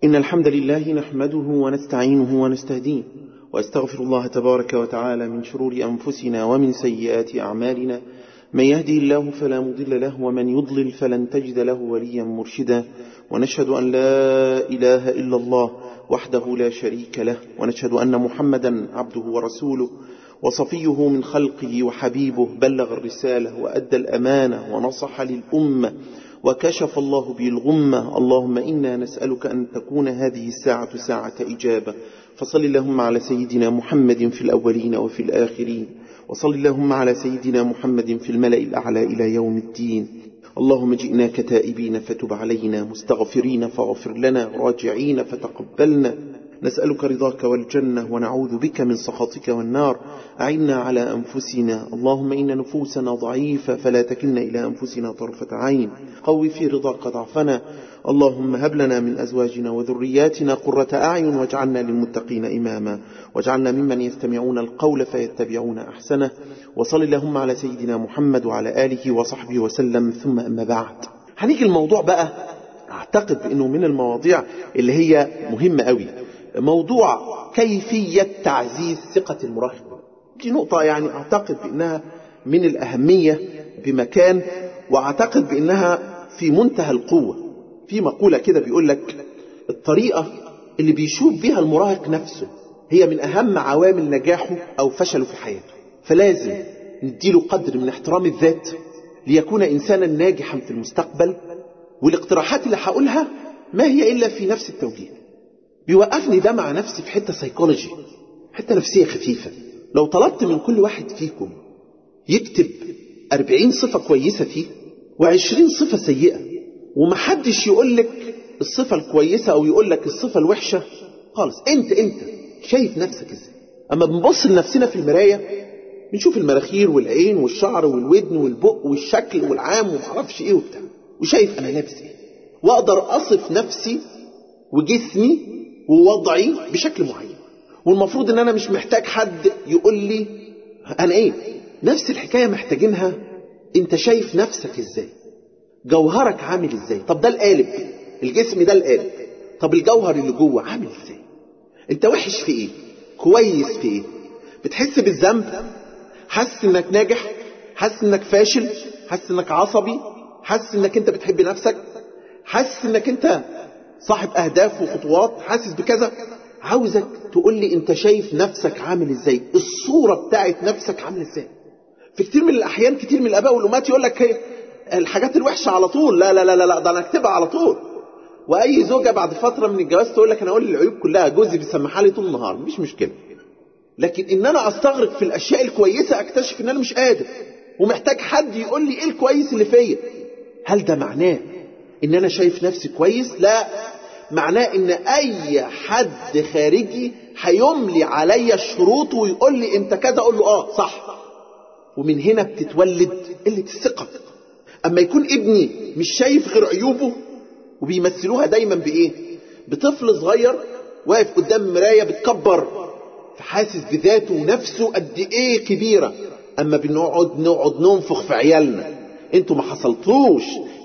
إن الحمد لله نحمده ونستعينه ونستهديه وأستغفر الله تبارك وتعالى من شرور أنفسنا ومن سيئات أعمالنا. من يهدي الله فلا مضل له ومن يضلل فلن تجد له وليا مرشدا. ونشهد أن لا إله إلا الله وحده لا شريك له، ونشهد أن محمدا عبده ورسوله وصفيه من خلقه وحبيبه، بلغ الرسالة وأدى الأمانة ونصح للأمة وكشف الله به الغمة. اللهم إنا نسألك أن تكون هذه الساعة ساعة إجابة، فصل اللهم على سيدنا محمد في الأولين وفي الآخرين، وصل اللهم على سيدنا محمد في الملأ الأعلى إلى يوم الدين. اللهم جئناك تائبين فتب علينا، مستغفرين فاغفر لنا، راجعين فتقبلنا. نسألك رضاك والجنة ونعوذ بك من سخطك والنار. أعنا على أنفسنا، اللهم إن نفوسنا ضعيفة فلا تكلنا إلى أنفسنا طرفة عين، قوي في رضاك ضعفنا. اللهم هب لنا من أزواجنا وذرياتنا قرة أعين واجعلنا للمتقين إماما، واجعلنا ممن يستمعون القول فيتبعون أحسنه. وصل اللهم على سيدنا محمد وعلى آله وصحبه وسلم. ثم أما بعد، هنيجي الموضوع بقى أعتقد أنه من المواضيع اللي هي مهمة قوي، موضوع كيفية تعزيز ثقة المراهق. دي نقطة يعني أعتقد بأنها من الأهمية بمكان، وأعتقد بأنها في منتهى القوة. في مقولة كده بيقول لك الطريقة اللي بيشوف بها المراهق نفسه هي من أهم عوامل نجاحه أو فشله في حياته، فلازم نديله قدر من احترام الذات ليكون إنسانا ناجحا في المستقبل. والاقتراحات اللي هقولها ما هي إلا في نفس التوجيه. بيوقفني ده مع نفسي في حتة سيكولوجي، حتة نفسية خفيفة. لو طلبت من كل واحد فيكم يكتب 40 صفة كويسة فيه و20 صفة سيئة، ومحدش يقولك الصفة الكويسة أو يقولك الصفة الوحشة خالص، انت شايف نفسك ازاي؟ اما بنبص لنفسنا في المراية بنشوف المراخير والعين والشعر والودن والبق والشكل والعام ومعرفش ايه وبتاع، وشايف انا لابس ايه، واقدر اصف نفسي وجسمي ووضعي بشكل معين. والمفروض ان انا مش محتاج حد يقول لي انا ايه. نفس الحكاية محتاجينها، انت شايف نفسك ازاي، جوهرك عامل ازاي. طب ده القالب، الجسم ده القالب، طب الجوهر اللي جوه عامل ازاي؟ انت وحش في ايه، كويس في ايه، بتحس بالذنب، حاسس انك ناجح، حاسس انك فاشل، حاسس انك عصبي، حاسس انك انت بتحب نفسك، حاسس انك انت صاحب اهداف وخطوات، حاسس بكذا. عاوزك تقول لي انت شايف نفسك عامل ازاي، الصورة بتاعت نفسك عامل ازاي. في كتير من الاحيان كتير من الاباء والامهات يقول لك الحاجات الوحشة على طول، لا لا لا لا, لا ده انا اكتبها على طول. واي زوجة بعد فترة من الجواز تقول لك انا اقول العيوب كلها، جوزي بيسمحها لي طول النهار، مش مشكلة. لكن ان انا استغرق في الاشياء الكويسة اكتشف ان انا مش قادر ومحتاج حد يقول لي ايه الكويس اللي فيا. هل ده معناه ان انا شايف نفسي كويس؟ لا، معناه ان اي حد خارجي هيملي عليا الشروط ويقول لي انت كذا، اقول له صح. ومن هنا بتتولد قلة الثقة. اما يكون ابني مش شايف غير عيوبه، وبيمثلوها دايما بايه؟ بطفل صغير واقف قدام مراية بتكبر، فحاسس بذاته ونفسه قد ايه كبيرة. اما بنقعد ننفخ في عيالنا، انتوا ما حصلتوش،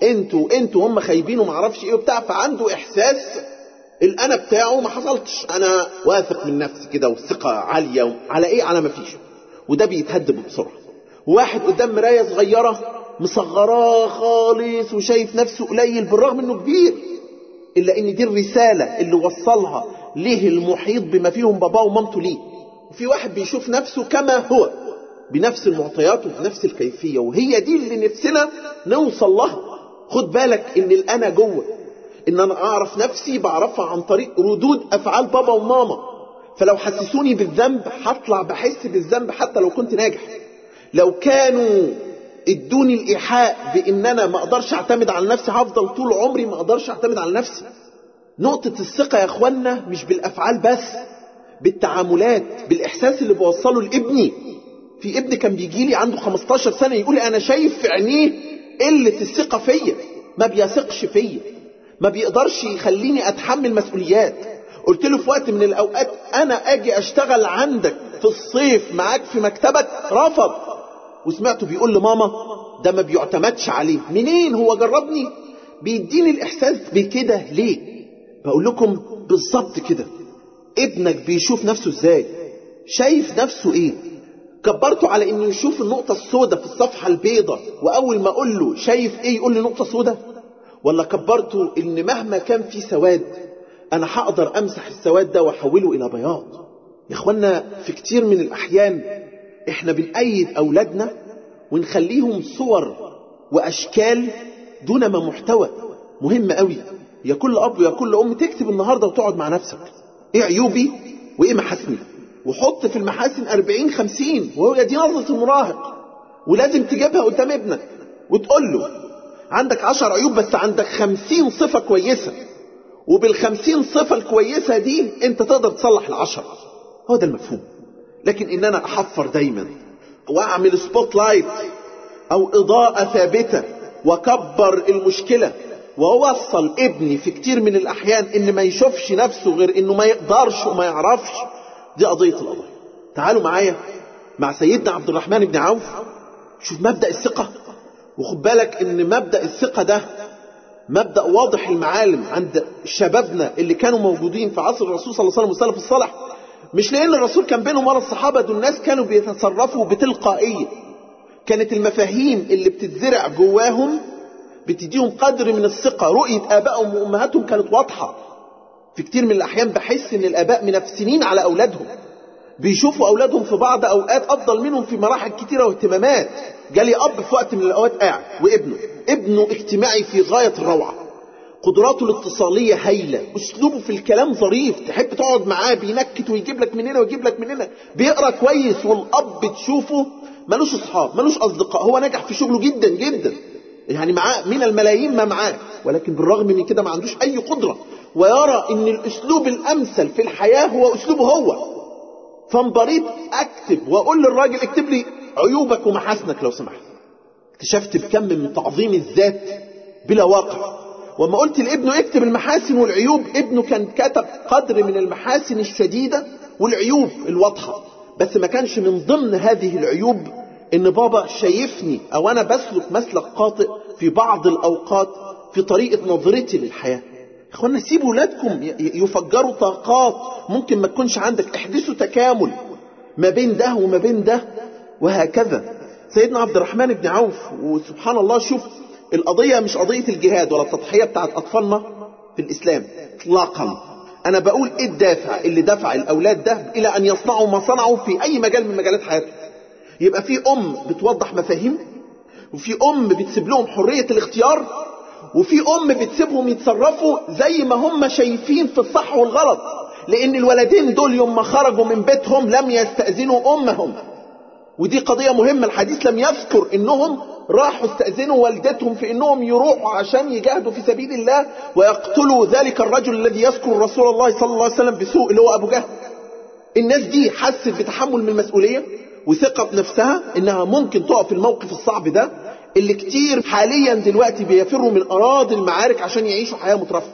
انتوا هم خايبين وما عرفش ايه وبتاع، فعنده احساس الانا بتاعه ما حصلتش، انا واثق من نفسي كده والثقة عالية على ايه، على ما فيش. وده بيتهدب بسرعة. واحد قدام مراية صغيرة مصغراه خالص وشايف نفسه قليل بالرغم انه كبير، الا ان دي الرسالة اللي وصلها ليه المحيط بما فيهم باباه ومامته ليه. وفي واحد بيشوف نفسه كما هو بنفس المعطيات وبنفس الكيفية، وهي دي اللي نفسنا نوصل لها. خد بالك ان الانا جوه، ان انا اعرف نفسي بعرفها عن طريق ردود افعال بابا وماما. فلو حسسوني بالذنب هطلع بحس بالذنب حتى لو كنت ناجح. لو كانوا ادوني الايحاء بان انا ما اقدرش اعتمد على نفسي، هفضل طول عمري ما اقدرش اعتمد على نفسي. نقطة الثقة يا اخوانا مش بالافعال بس، بالتعاملات، بالاحساس اللي بوصله لابني. في ابن كان بيجي لي عنده 15 سنة يقول لي انا شايف في عينيه قلة الثقة فيا، ما بيثقش فيا، ما بيقدرش يخليني اتحمل مسؤوليات. قلت له في وقت من الاوقات انا اجي اشتغل عندك في الصيف معاك في مكتبك، رفض. وسمعته بيقول لماما ده ما بيعتمدش عليه. منين؟ هو جربني. بيديني الاحساس بكده ليه؟ بقول لكم بالظبط كده، ابنك بيشوف نفسه ازاي؟ شايف نفسه ايه؟ كبرته على انه يشوف النقطة السوداء في الصفحة البيضاء، واول ما اقول له شايف ايه يقول لي نقطة سوداء؟ ولا كبرته ان مهما كان في سواد انا هقدر امسح السواد ده واحوله الى بياض؟ يا اخوانا في كتير من الاحيان احنا بنأيد اولادنا ونخليهم صور واشكال دون ما محتوى. مهم قوي يا كل اب ويا كل ام تكتب النهاردة وتقعد مع نفسك، ايه عيوبي وايه محاسني، وحط في المحاسن 40-50، وهو دي نظرة المراهق. ولازم تجيبها قدام ابنك وتقول له عندك 10 عيوب بس عندك 50 صفة كويسة، وبال50 صفة الكويسة دي انت تقدر تصلح ال10. هو ده المفهوم. لكن ان انا احفر دايما واعمل سبوت لايت او اضاءة ثابتة واكبر المشكلة ووصل ابني في كتير من الاحيان ان ما يشوفش نفسه غير انه ما يقدرش وما يعرفش، دي قضية القضايا. تعالوا معايا مع سيدنا عبد الرحمن بن عوف. شوف مبدأ الثقة، وخد بالك ان مبدأ الثقة ده مبدأ واضح المعالم عند شبابنا اللي كانوا موجودين في عصر الرسول صلى الله عليه وسلم والسلف الصالح. مش لان الرسول كان بينهم ولا الصحابة، دول الناس كانوا بيتصرفوا بتلقائية. كانت المفاهيم اللي بتتزرع جواهم بتديهم قدر من الثقة. رؤية آبائهم وأمهاتهم كانت واضحة. في كتير من الأحيان بحس إن الآباء منافسين على أولادهم، بيشوفوا أولادهم في بعض أوقات أفضل منهم في مراحل كتيرة واهتمامات. جالي أب في وقت من الأوقات قاعد وابنه اجتماعي في غاية الروعة، قدراته الاتصالية هايلة، أسلوبه في الكلام ظريف، تحب تقعد معاه، بينكت ويجيب لك من هنا ويجيب لك من هنا، بيقرأ كويس. والأب تشوفه ملوش أصحاب ملوش أصدقاء، هو نجح في شغله جدا جدا، يعني معاه من الملايين ما معاه، ولكن بالرغم من كده ما عندوش أي قدرة، ويرى ان الاسلوب الامثل في الحياة هو اسلوبه هو. فانبريت اكتب واقول للراجل اكتب لي عيوبك ومحاسنك لو سمحت. اكتشفت بكم من تعظيم الذات بلا واقع. وما قلت لابنه اكتب المحاسن والعيوب، ابنه كان كتب قدر من المحاسن الشديدة والعيوب الواضحة، بس ما كانش من ضمن هذه العيوب ان بابا شايفني او انا بسلك مسلك خاطئ في بعض الاوقات في طريقة نظرتي للحياة. اخوانا سيبوا ولادكم يفجروا طاقات ممكن ما تكونش عندك، احدثوا تكامل ما بين ده وما بين ده، وهكذا. سيدنا عبد الرحمن بن عوف، وسبحان الله شوف القضية مش قضية الجهاد ولا التضحية بتاعت أطفالنا في الإسلام اطلاقا. أنا بقول إيه الدافع اللي دفع الأولاد ده إلى أن يصنعوا ما صنعوا في أي مجال من مجالات حياتهم. يبقى في أم بتوضح مفاهيم، وفي أم بتسيب لهم حرية الاختيار، وفي أم بتسيبهم يتصرفوا زي ما هم شايفين في الصح والغلط. لأن الولدين دول يوم ما خرجوا من بيتهم لم يستأذنوا أمهم، ودي قضية مهمة. الحديث لم يذكر إنهم راحوا استأذنوا والدتهم في إنهم يروحوا عشان يجاهدوا في سبيل الله ويقتلوا ذلك الرجل الذي يذكر رسول الله صلى الله عليه وسلم بسوء اللي هو أبو جهل. الناس دي حست بتحمل من المسؤولية وثقة بنفسها إنها ممكن تقف في الموقف الصعب ده اللي كتير حاليا دلوقتي بيفروا من أراضي المعارك عشان يعيشوا حياة مترفة.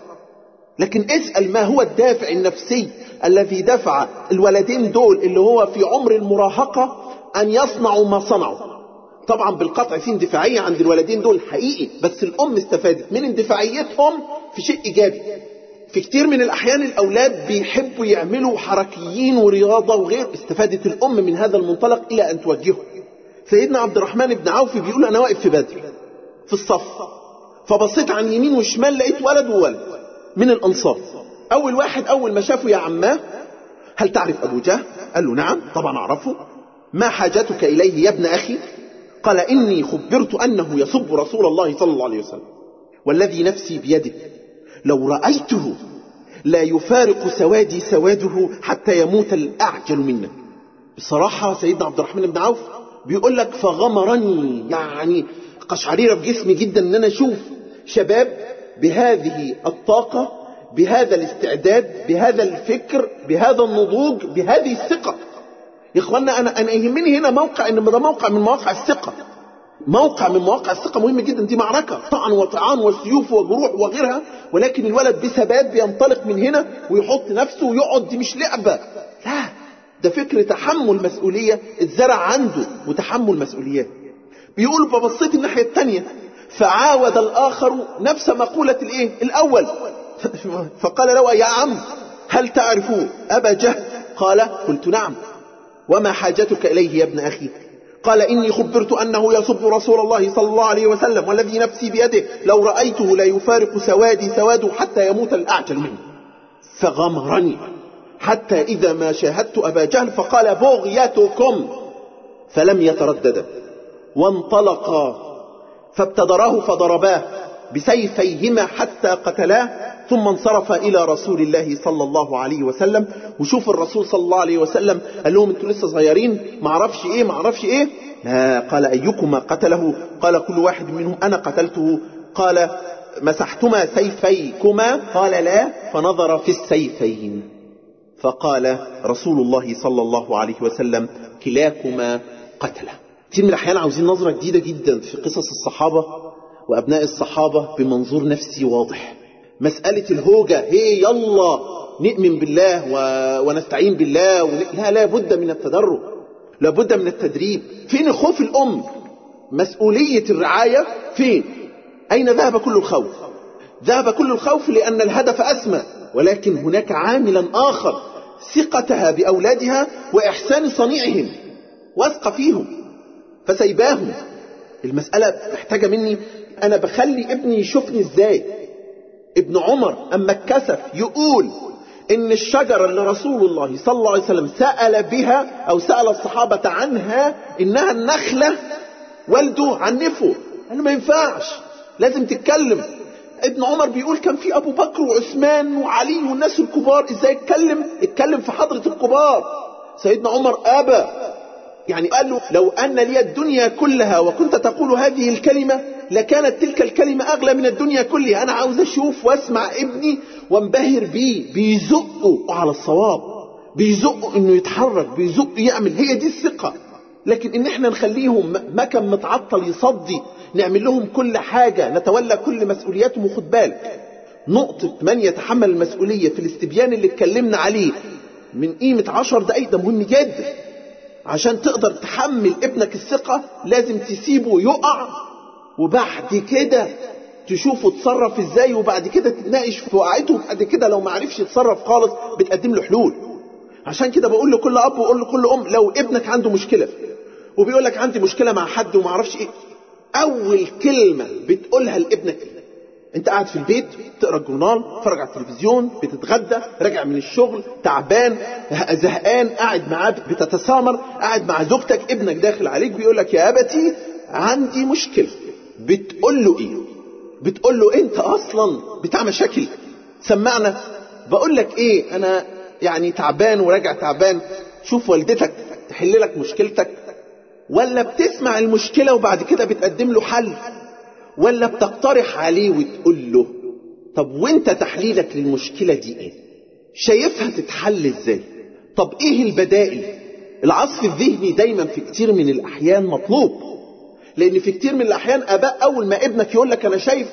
لكن اسأل ما هو الدافع النفسي الذي دفع الولدين دول اللي هو في عمر المراهقة أن يصنعوا ما صنعوا. طبعا بالقطع في اندفاعية عند الولدين دول حقيقي، بس الأم استفادت من اندفاعيتهم في شيء إيجابي. في كتير من الأحيان الأولاد بيحبوا يعملوا حركيين ورياضة وغير، استفادت الأم من هذا المنطلق إلى أن توجهه. سيدنا عبد الرحمن بن عوف بيقول أنا واقف في بدر في الصف، فبصيت عن يمين وشمال لقيت ولد وولد من الأنصار. أول واحد أول ما شافه يا عماه هل تعرف أبو جهل؟ قال له نعم طبعا أعرفه. ما حاجتك إليه يا ابن أخي؟ قال إني خبرت أنه يسب رسول الله صلى الله عليه وسلم، والذي نفسي بيده لو رأيته لا يفارق سوادي سواده حتى يموت الأعجل منا. بصراحة سيدنا عبد الرحمن بن عوف بيقول لك فغمرني، يعني قشعريرة بجسمي جدا ان انا اشوف شباب بهذه الطاقة بهذا الاستعداد بهذا الفكر بهذا النضوج بهذه الثقة. يا اخوانا انا يهمني هنا موقع، ان ده موقع من مواقع الثقة، موقع من مواقع الثقة مهم جدا. دي معركة طعن وطعان وسيوف وجروح وغيرها، ولكن الولد بثبات بينطلق من هنا ويحط نفسه ويقعد. دي مش لعبة، لا ده فكر تحمل مسؤولية اتزرع عنده وتحمل مسؤوليات. بيقول فبصيت الناحية التانية فعاود الآخر نفس مقولة الايه الأول، فقال له يا عم هل تعرف أبا جهل؟ قال قلت نعم. وما حاجتك إليه يا ابن أخي؟ قال إني خبرت أنه يسب رسول الله صلى الله عليه وسلم والذي نفسي بيده لو رأيته لا يفارق سوادي سواده حتى يموت الأعجل منه. فغمرني حتى إذا ما شاهدت أبا جهل فقال بغيتكم، فلم يتردد وانطلقا فابتدراه فضرباه بسيفيهما حتى قتلاه، ثم انصرف إلى رسول الله صلى الله عليه وسلم. وشوف الرسول صلى الله عليه وسلم قال لهم انتوا لسه صغيرين معرفش ايه. لا، قال أيكما قتله؟ قال كل واحد منهم أنا قتلته. قال مسحتما سيفيكما؟ قال لا. فنظر في السيفين فقال رسول الله صلى الله عليه وسلم كلاكما قتله. كتير من الأحيان عاوزين نظرة جديدة جدا في قصص الصحابة وأبناء الصحابة بمنظور نفسي واضح. مسألة الهوجة هي يلا نؤمن بالله ونستعين بالله لا بد من التدرج، لا بد من التدريب. فين خوف الأم؟ مسؤولية الرعاية فين؟ أين ذهب كل الخوف؟ ذهب كل الخوف لأن الهدف أسمى، ولكن هناك عاملا آخر، ثقتها بأولادها وإحسان صنيعهم، واثقة فيهم فسيباهم. المسألة محتاجة مني أنا بخلي ابني يشوفني إزاي. ابن عمر أما اتكسف يقول إن الشجرة اللي رسول الله صلى الله عليه وسلم سأل بها أو سأل الصحابة عنها إنها النخلة، والده عنفه قال ما ينفعش لازم تتكلم. ابن عمر بيقول كان في أبو بكر وعثمان وعلي والناس الكبار، إزاي اتكلم في حضرة الكبار؟ سيدنا عمر أبى، يعني قال له لو أن لي الدنيا كلها وكنت تقول هذه الكلمة لكانت تلك الكلمة أغلى من الدنيا كلها. أنا عاوز أشوف واسمع ابني وانبهر بيه، بيزقه على الصواب، بيزقه إنه يتحرك، بيزقه يعمل. هي دي الثقة. لكن إن احنا نخليهم مكان متعطل يصدي، نعمل لهم كل حاجة، نتولى كل مسؤولياتهم. وخد بالك نقطة من يتحمل المسؤولية في الاستبيان اللي اتكلمنا عليه من قيمة 10 دقايق ده مهم جدا. عشان تقدر تحمل ابنك الثقة لازم تسيبه يقع، وبعد كده تشوفه تصرف ازاي، وبعد كده تتناقش في وقعته، وبعد كده لو ما عرفش يتصرف خالص بتقدم له حلول. عشان كده بقول لكل اب وقول لكل ام لو ابنك عنده مشكلة وبيقول لك عندي مشكلة مع حد وما عرفش ايه، اول كلمة بتقولها لابنك انت قاعد في البيت تقرأ الجورنال، تتفرج على التلفزيون، بتتغدى، راجع من الشغل تعبان زهقان، قاعد معاه بتتسامر، قاعد مع زوجتك، ابنك داخل عليك بيقول لك يا أبتي عندي مشكلة. بتقول له ايه؟ بتقول له انت اصلا بتاع مشاكل، سمعنا. بقول لك ايه، انا يعني تعبان وراجع تعبان، شوف والدتك تحل لك مشكلتك، ولا بتسمع المشكلة وبعد كده بتقدم له حل، ولا بتقترح عليه وتقول له طب وانت تحليلك للمشكلة دي ايه؟ شايفها تتحل ازاي؟ طب ايه البدائل؟ العصف الذهني دايما في كتير من الاحيان مطلوب، لان في كتير من الاحيان اباء اول ما ابنك يقول لك انا شايف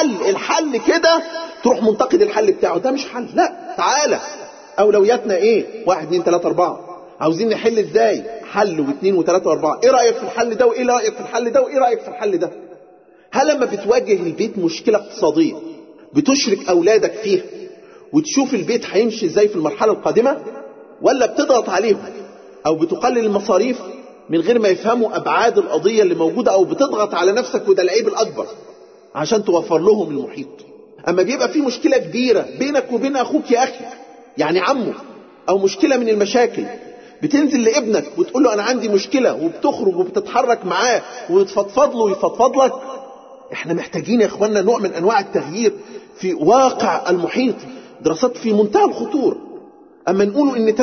الحل كده تروح منتقد الحل بتاعه، ده مش حل. لا، تعالى اولوياتنا ايه؟ 1 2 3 4، عاوزين نحل ازاي؟ حل واثنين وثلاثة واربعة. ايه رأيك في الحل ده؟ وايه رأيك في الحل ده؟ وايه رأيك في الحل ده؟ هل لما بتواجه البيت مشكلة اقتصادية بتشرك اولادك فيها وتشوف البيت هيمشي ازاي في المرحلة القادمة، ولا بتضغط عليهم او بتقلل المصاريف من غير ما يفهموا ابعاد القضية اللي موجودة، او بتضغط على نفسك وده العيب الاكبر عشان توفر لهم المحيط؟ اما بيبقى في مشكلة كبيرة بينك وبين اخوك يا اخي، يعني عمه، او مشكلة من المشاكل، بتنزل لابنك وتقول له انا عندي مشكلة، وبتخرج وبتتحرك معاه وتفضفض له ويفضفض لك. احنا محتاجين يا اخواننا نوع من انواع التغيير في واقع المحيط. دراسات في منتهى الخطورة اما نقولوا ان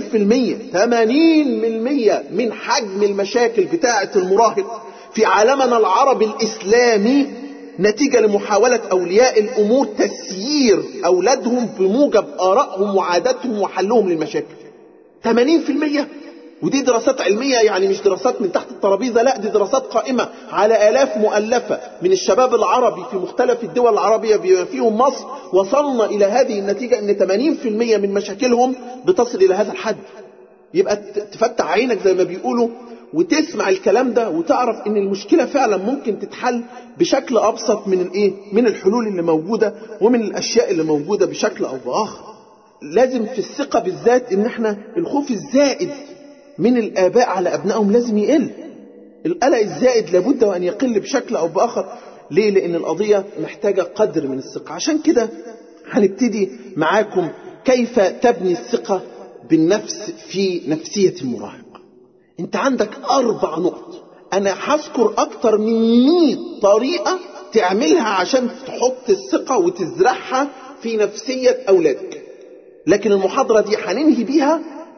80% من حجم المشاكل بتاعة المراهق في عالمنا العربي الاسلامي نتيجة لمحاولة اولياء الامور تسيير اولادهم بموجب ارائهم وعاداتهم وحلهم للمشاكل. 80%. ودي دراسات علمية، يعني مش دراسات من تحت الترابيزة، لا دي دراسات قائمة على آلاف مؤلفة من الشباب العربي في مختلف الدول العربية بما فيهم مصر. وصلنا إلى هذه النتيجة أن 80% من مشاكلهم بتصل إلى هذا الحد. يبقى تفتح عينك زي ما بيقولوا وتسمع الكلام ده وتعرف ان المشكلة فعلا ممكن تتحل بشكل ابسط من الحلول اللي موجودة ومن الاشياء اللي موجودة بشكل او باخر. لازم في الثقة بالذات ان احنا الخوف الزائد من الاباء على ابنائهم لازم يقل. القلق الزائد لابد وان يقل بشكل او باخر. ليه؟ لان القضية محتاجة قدر من الثقة. عشان كده هنبتدي معاكم كيف تبني الثقة بالنفس في نفسية المراهق. انت عندك 4 نقط، انا هذكر اكتر من 100 طريقة تعملها عشان تحط الثقة وتزرعها في نفسية اولادك، لكن المحاضرة دي هننهي بيها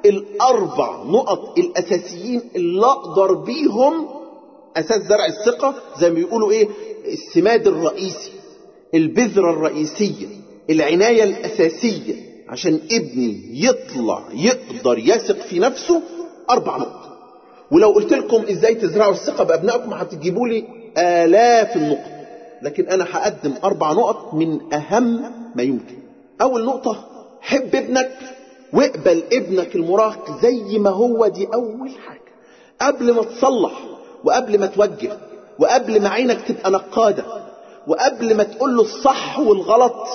4 نقط الاساسيين اللي اقدر بيهم اساس زرع الثقة. زي ما بيقولوا السماد الرئيسي، البذرة الرئيسية، العناية الاساسية عشان ابني يطلع يقدر يثق في نفسه. 4 نقط. ولو قلت لكم ازاي تزرعوا الثقة بابنائكم هتجيبوا لي آلاف النقط، لكن انا هقدم 4 نقط من اهم ما يمكن. اول نقطة، حب ابنك واقبل ابنك المراهق زي ما هو. دي اول حاجة قبل ما تصلح وقبل ما توجه وقبل ما عينك تبقى نقادة وقبل ما تقول له الصح والغلط.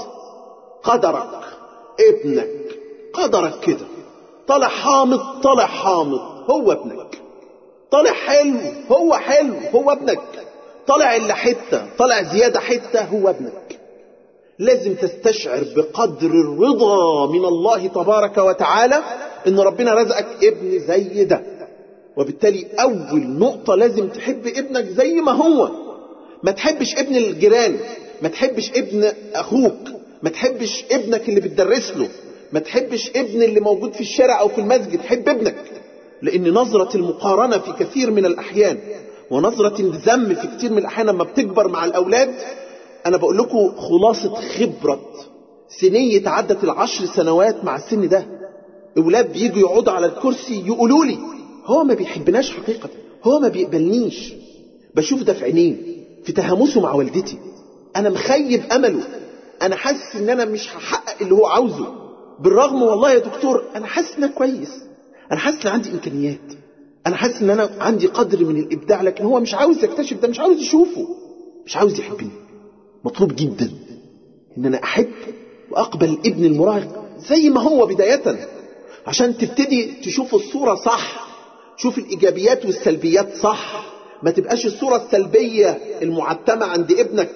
قدرك ابنك، قدرك كده طالع حامض، طالع حامض، هو ابنك. طالع حلو، هو حلو، هو ابنك. طالع إلا حتة، طالع زيادة حتة، هو ابنك. لازم تستشعر بقدر الرضا من الله تبارك وتعالى ان ربنا رزقك ابن زي ده. وبالتالي اول نقطة لازم تحب ابنك زي ما هو. ما تحبش ابن الجيران، ما تحبش ابن اخوك، ما تحبش ابنك اللي بتدرس له، ما تحبش ابن اللي موجود في الشارع او في المسجد. حب ابنك، لان نظرة المقارنة في كثير من الاحيان ونظرة الذم في كثير من الاحيان لما بتكبر مع الاولاد. انا بقول لكم خلاصة خبرة سنية عدت 10 سنوات مع السن ده. اولاد بيجوا يقعدوا على الكرسي يقولوا لي هو ما بيحبناش حقيقة، هو ما بيقبلنيش. بشوف ده في عينيه، في تهامسه مع والدتي. انا مخيب امله، انا حاسس ان انا مش هحقق اللي هو عاوزه. بالرغم والله يا دكتور انا حاسس ان انا كويس، انا حاسس ان عندي امكانيات، انا حاسس ان انا عندي قدر من الابداع، لكن هو مش عاوز يكتشف ده، مش عاوز يشوفه، مش عاوز يحبني. مطلوب جدا ان انا احب واقبل ابن المراهق زي ما هو بداية، عشان تبتدي تشوف الصورة صح، تشوف الايجابيات والسلبيات صح. ما تبقاش الصورة السلبية المعتمة عند ابنك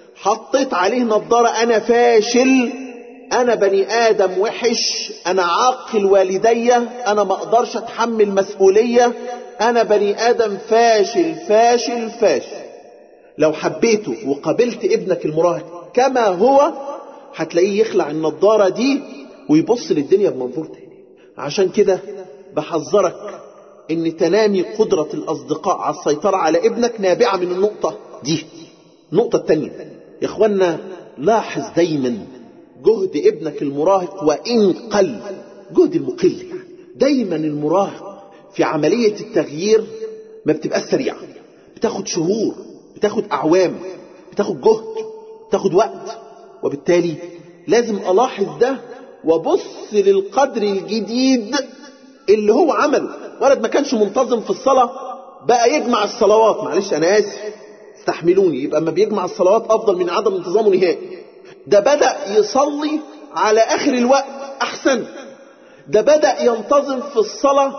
حطيت عليه نظارة انا فاشل، انا بني ادم وحش، انا عاقل والدي، انا ما اقدرش اتحمل مسؤولية، انا بني ادم فاشل فاشل فاشل. لو حبيته وقابلت ابنك المراهق كما هو هتلاقيه يخلع النظارة دي ويبص للدنيا بمنظور تاني. عشان كده بحذرك ان تنامي قدرة الاصدقاء على السيطرة على ابنك نابعة من النقطة دي. النقطة التانية يا اخوانا، لاحظ دايما جهد ابنك المراهق وان قل، جهد المقل يعني. دايما المراهق في عملية التغيير ما بتبقى سريعة، بتاخد شهور، بتاخد اعوام، بتاخد جهد، بتاخد وقت. وبالتالي لازم الاحظ ده وابص للقدر الجديد اللي هو عمله. ولد ما كانش منتظم في الصلاة بقى يجمع الصلوات، معلش انا اسف استحملوني، يبقى ما بيجمع الصلوات افضل من عدم انتظامه نهائي. ده بدأ يصلي على اخر الوقت احسن، ده بدأ ينتظم في الصلاة،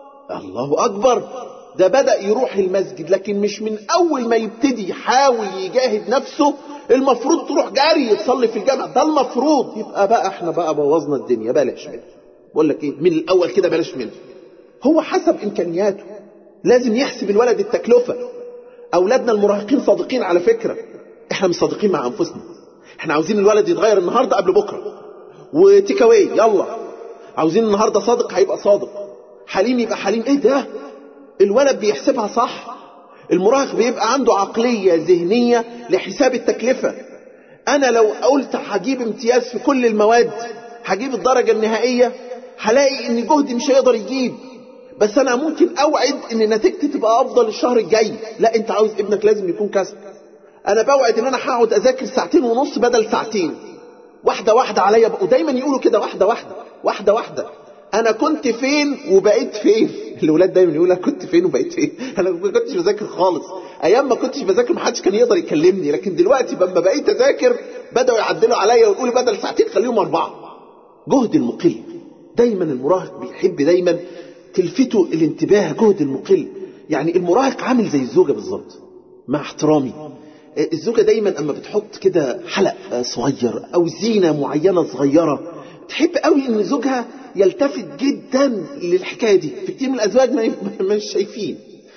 الله اكبر، ده بدأ يروح المسجد. لكن مش من اول ما يبتدي يحاول يجاهد نفسه المفروض تروح جاري تصلي في الجامع، ده المفروض. يبقى بقى احنا بقى بوظنا الدنيا، بلاش منه. بقول لك ايه، من الاول كده بلاش منه. هو حسب امكانياته، لازم يحسب الولد التكلفة. اولادنا المراهقين صادقين على فكرة، احنا مش صادقين مع انفسنا. احنا عاوزين الولد يتغير النهاردة قبل بكرة، وتيكاوي يلا. عاوزين النهاردة صادق هيبقى صادق، حليم يبقى حليم. ايه ده؟ الولد بيحسبها صح. المراهق بيبقى عنده عقلية ذهنية لحساب التكلفة. انا لو قلت هجيب امتياز في كل المواد، هجيب الدرجة النهائية، هلاقي ان جهدي مش هيقدر يجيب، بس انا ممكن اوعد ان نتيجتي تبقى افضل الشهر الجاي. لا، انت عاوز ابنك لازم يكون كذا. انا بوعد ان انا هقعد اذاكر 2.5 ساعة بدل 2 ساعة، واحدة واحدة عليا. ودايما يقولوا كده واحدة واحدة واحدة واحدة. انا كنت فين وبقيت فين؟ الولاد دايما يقول كنت فين وبقيت فين. انا ما كنتش بذاكر خالص، ايام ما كنتش بذاكر ما حدش كان يقدر يكلمني، لكن دلوقتي لما بقيت اذاكر بداوا يعدلوا عليا ويقولوا بدل ساعتين خليهم 4. جهد المقل دايما المراهق بيحب دايما تلفته الانتباه. جهد المقل يعني المراهق عامل زي الزوجة بالظبط، مع احترامي. الزوجة دايما اما بتحط كده حلق صغير او زينة معينة صغيرة تحب قوي ان زوجها يلتفت جدا للحكاية دي. في كتير من الازواج مش شايفين،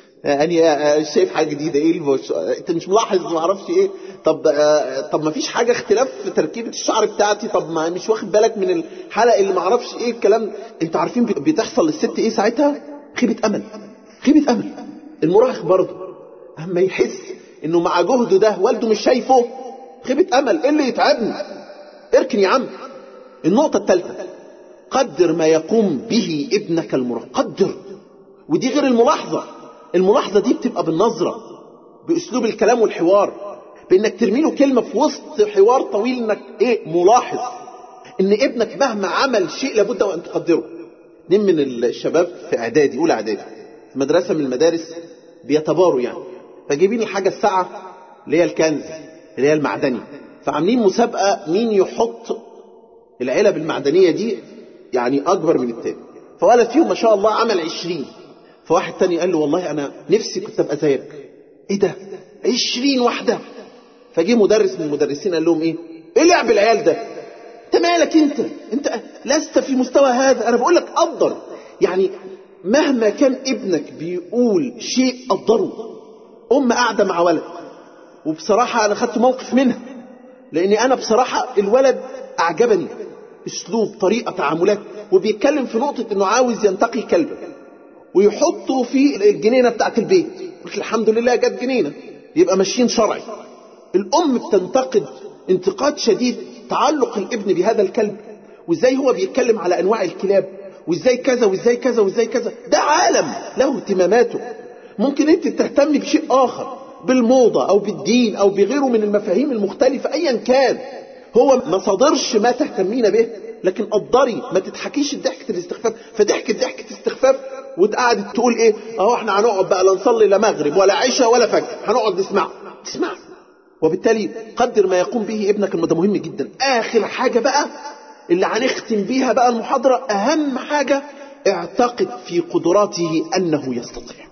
يعني شايف حاجة جديدة، ايه انت مش ملاحظ ما اعرفش ايه، طب ما فيش حاجة اختلاف في تركيبة الشعر بتاعتي، طب ما مش واخد بالك من الحلقة اللي ما اعرفش ايه الكلام. انتوا عارفين بتحصل للست ايه ساعتها؟ خيبة امل. خيبة امل. المراهق برضه اما يحس انه مع جهده ده والده مش شايفه، خيبة امل. ايه اللي يتعبني؟ اركن يا عم. النقطة الثالثة، قدر ما يقوم به ابنك المراهق. قدر. ودي غير الملاحظة. الملاحظة دي بتبقى بالنظرة، بأسلوب الكلام والحوار، بأنك ترمي له كلمة في وسط حوار طويل انك ملاحظ ان ابنك مهما عمل شيء لابد وان تقدره. اتنين من الشباب في اعدادي، اولى اعدادي، في مدرسة من المدارس بيتباروا يعني، فجايبين الحاجة الساعة اللي هي الكنز اللي هي المعدني، فعاملين مسابقة مين يحط العلب المعدنية دي يعني اكبر من التاني. فولد فيهم ما شاء الله عمل 20. فواحد تاني قال له والله انا نفسي كنت ابقى زيك. ايه ده 20 واحدة؟ فجي مدرس من المدرسين قال لهم ايه لعب العيال ده؟ انت مالك انت لست في مستوى هذا. انا بقول لك قدر، يعني مهما كان ابنك بيقول شيء قدره. قاعدة مع ولد، وبصراحة انا خدت موقف منها، لاني انا بصراحة الولد اعجبني اسلوب طريقة تعاملات، وبيتكلم في نقطة انه عاوز ينتقي كلبه ويحطه في الجنينة بتاعت البيت. قلت الحمد لله جت جنينة، يبقى ماشيين شرعي. الام بتنتقد انتقاد شديد تعلق الابن بهذا الكلب، وازاي هو بيتكلم على انواع الكلاب، وازاي كذا وازاي كذا وازاي كذا. ده عالم له اهتماماته. ممكن انت تهتمي بشيء اخر، بالموضة او بالدين او بغيره من المفاهيم المختلفة ايا كان. هو ما صادرش ما تهتمين به، لكن قدري. ما تضحكيش ضحكة الاستخفاف، فضحكة ضحكة استخفاف وتقعد تقول ايه احنا هنقعد بقى لا نصلي لا مغرب ولا عشاء ولا فجر، هنقعد تسمع. وبالتالي قدر ما يقوم به ابنك. ده مهم جدا. اخر حاجة بقى اللي هنختم بيها بقى المحاضرة، اهم حاجة، اعتقد في قدراته انه يستطيع.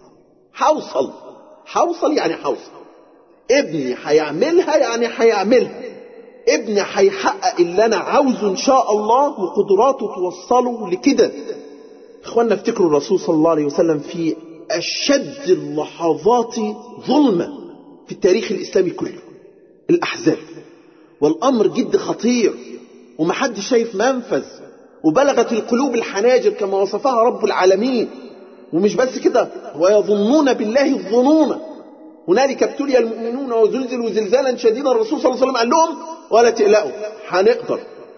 حوصل يعني حوصل. ابني هيعملها يعني هيعملها. ابني هيحقق اللي انا عاوزه ان شاء الله، وقدراته توصله لكده. اخوانا افتكروا الرسول صلى الله عليه وسلم في اشد اللحظات ظلمة في التاريخ الاسلامي كله، الاحزاب، والامر جد خطير ومحدش شايف منفذ، وبلغت القلوب الحناجر كما وصفها رب العالمين. ومش بس كده، ويظنون بالله الظنون، هنالك ابتلي المؤمنون وزلزلوا زلزالا شديدا. الرسول صلى الله عليه وسلم قال لهم ولا تقلقوا هنقدر.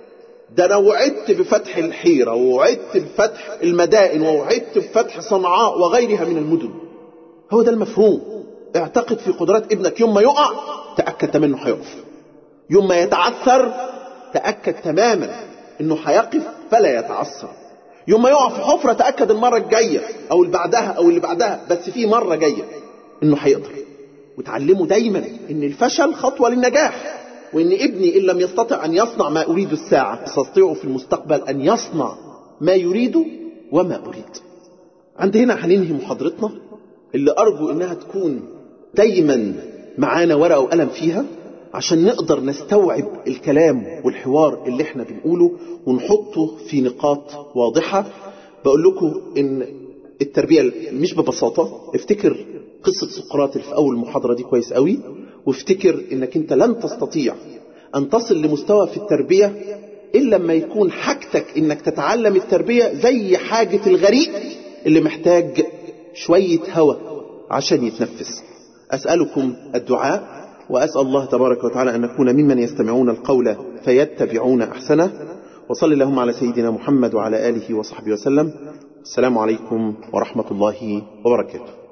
ده انا وعدت بفتح الحيرة، ووعدت بفتح المدائن، ووعدت بفتح صنعاء وغيرها من المدن. هو ده المفهوم. اعتقد في قدرات ابنك. يوم ما يقع تأكد تماما انه هيقف. يوم ما يتعثر تأكد تماما انه هيقف فلا يتعثر. يوم ما يقع في حفرة تأكد المرة الجاية او اللي بعدها او اللي بعدها، بس في مرة جاية انه هيقدر. وتعلموا دايما ان الفشل خطوة للنجاح، وان ابني ان لم يستطع ان يصنع ما اريد الساعة، سيستطيع في المستقبل ان يصنع ما يريد وما اريد. عند هنا هننهي محاضرتنا اللي ارجو انها تكون دايما معانا ورقة وقلم فيها، عشان نقدر نستوعب الكلام والحوار اللي احنا بنقوله ونحطه في نقاط واضحة. بقول لكم ان التربية مش ببساطة. افتكر قصة سقراط في اول المحاضرة دي كويس قوي، وافتكر انك انت لن تستطيع ان تصل لمستوى في التربية الا لما يكون حاجتك انك تتعلم التربية زي حاجة الغريق اللي محتاج شوية هواء عشان يتنفس. اسألكم الدعاء، وأسأل الله تبارك وتعالى أن نكون ممن يستمعون القول فيتبعون أحسنه. وصل اللهم على سيدنا محمد وعلى آله وصحبه وسلم. السلام عليكم ورحمة الله وبركاته.